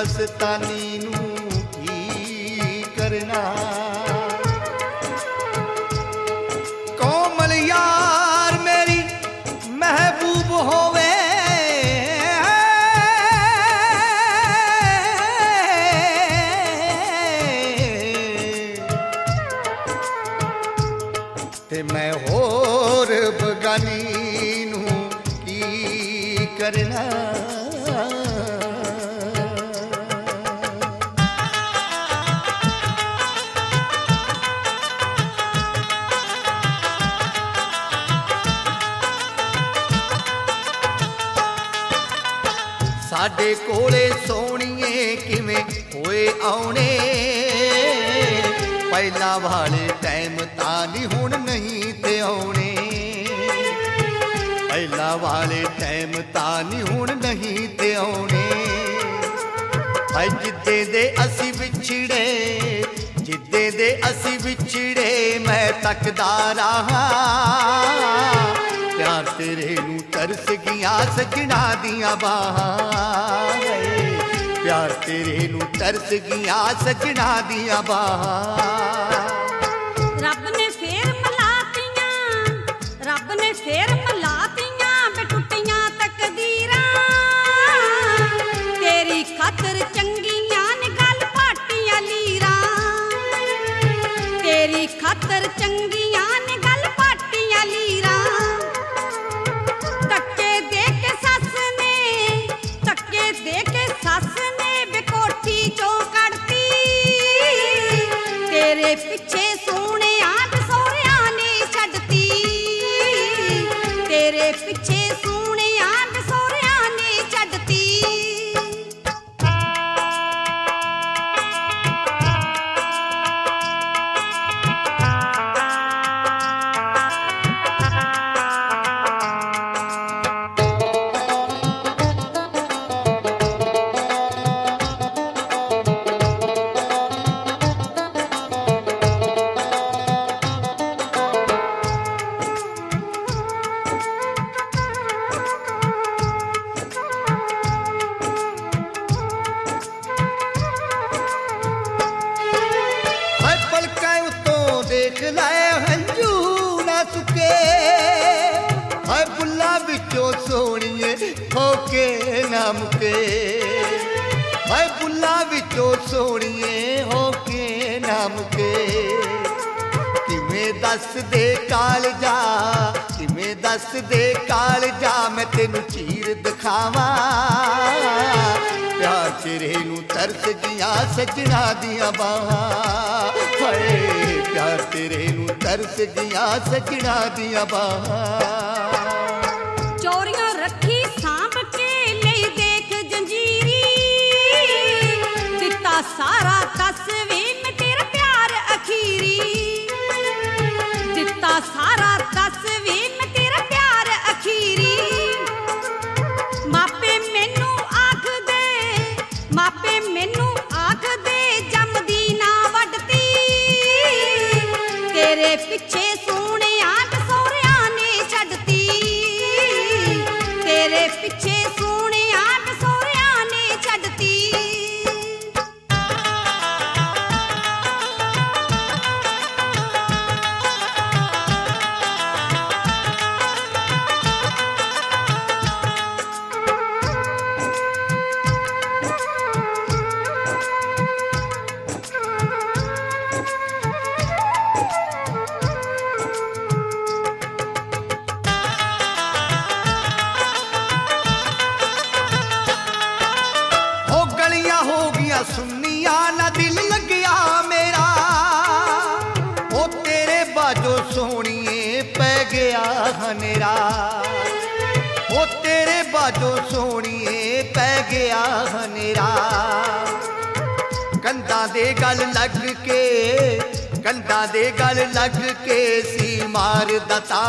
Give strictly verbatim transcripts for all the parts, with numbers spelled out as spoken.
मस्तानी नू की करना। कोमल यार मेरी महबूब होवे ते मैं होर बगानी नू की करना। साडे कोले सोहणीए किवें होए आउणे पहला वाले टाइम तां नी हुण नहीं ते आउणे। पहला वाले टाइम तां नी हुण नहीं ते आउणे। हाय जिद्दे दे असी विछड़े जिद्दे दे असी विछड़े मैं तकदा रहा। प्यार तेरे नू तरस गया सजना दियां बाहां। प्यार तेरे नू तरस गया सजना दियां बाहां। रब ने फेर मलातियां रब ने फेर मलातियां बेटुटियां तकदीरां। तेरी खातर चंगियां ने गल पाटियां लीरां। तेरी खातर चंगियां ने गल पाटियां लीरां। धक्के दे के सस ने धक्के दे के सस ने बेकोठी चों कड़ती। तेरे पिछे सोने आद सोहरिया ने छड्डती। तेरे पिछे सोने आद सोहरिया ने छड्डती। देख लाए हंजू ना सुके। हाय बुल्ला बिचो सोहणीए होके ना मुके। हाय बुल्ला बिचो सोहणीए होके ना मुके। किवें दस दे कालजा किवें दस दे कालजा मैं तेनू चीर दिखावां। प्यार तेरे नू तरस गया सजना दियां बाहां। हाय प्यार तेरे नू तरस गया सजना दियां बाहां। चोरियां रखी सांभ के लई देख जंजीरी। दिता सारा दस वे मैं तेरा प्यार अखीरी। दिता सारा दस वे मैं तेरा प्यार अखीरी। मापे मैनू आख दे मापे मैनू आख दे जमदी ना वड्डती। तेरे पिछे सोहणे आद सोहरिया ने छड्डती। तेरे पिछे सोहणे आद सोहरिया ने छड्डती। सुनिया ना दिल लग्या मेरा। ओ तेरे बाजो सोहणीए पै गया हनेरा। ओ तेरे बाजो सोहणीए पै गया हनेरा। कंधा दे गल लग के कंधा दे गल लग के सी मार दता।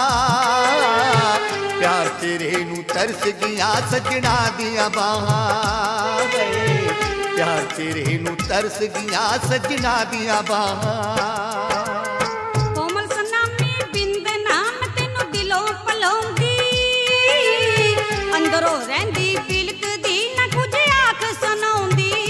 प्यार तेरे नू तरस गया सजना दियां बाहां। प्यार तेरे नू तरस गया सजना दियां बाहां। कोमल सनामी बिंद नाम तेनू दिलों पलाउंदी। अंदरों रहिंदी बिलकदी ना कुछ आख सुनाउंदी।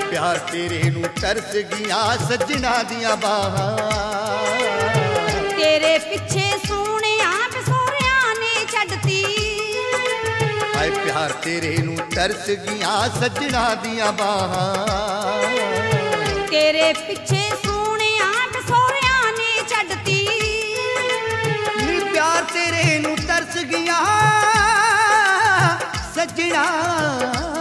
ਪਿਆਰ ਤੇਰੇ ਨੂੰ ਤਰਸ ਗਿਆ ਸੱਜਣਾ ਦੀਆਂ ਬਾਹਾਂ ਤੇਰੇ ਪਿੱਛੇ ਸੋਹਣਿਆ ਬਸੋਰਿਆਂ ਨੇ ਛੱਡਤੀ ਹਾਏ ਪਿਆਰ ਤੇਰੇ ਨੂੰ ਤਰਸ ਗਿਆ ਸੱਜਣਾ ਦੀਆਂ ਬਾਹਾਂ ਤੇਰੇ ਪਿੱਛੇ ਸੋਹਣਿਆ ਬਸੋਰਿਆਂ ਨੇ ਛੱਡਤੀ ਨੀ ਪਿਆਰ ਤੇਰੇ ਨੂੰ ਤਰਸ ਗਿਆ ਸੱਜਣਾ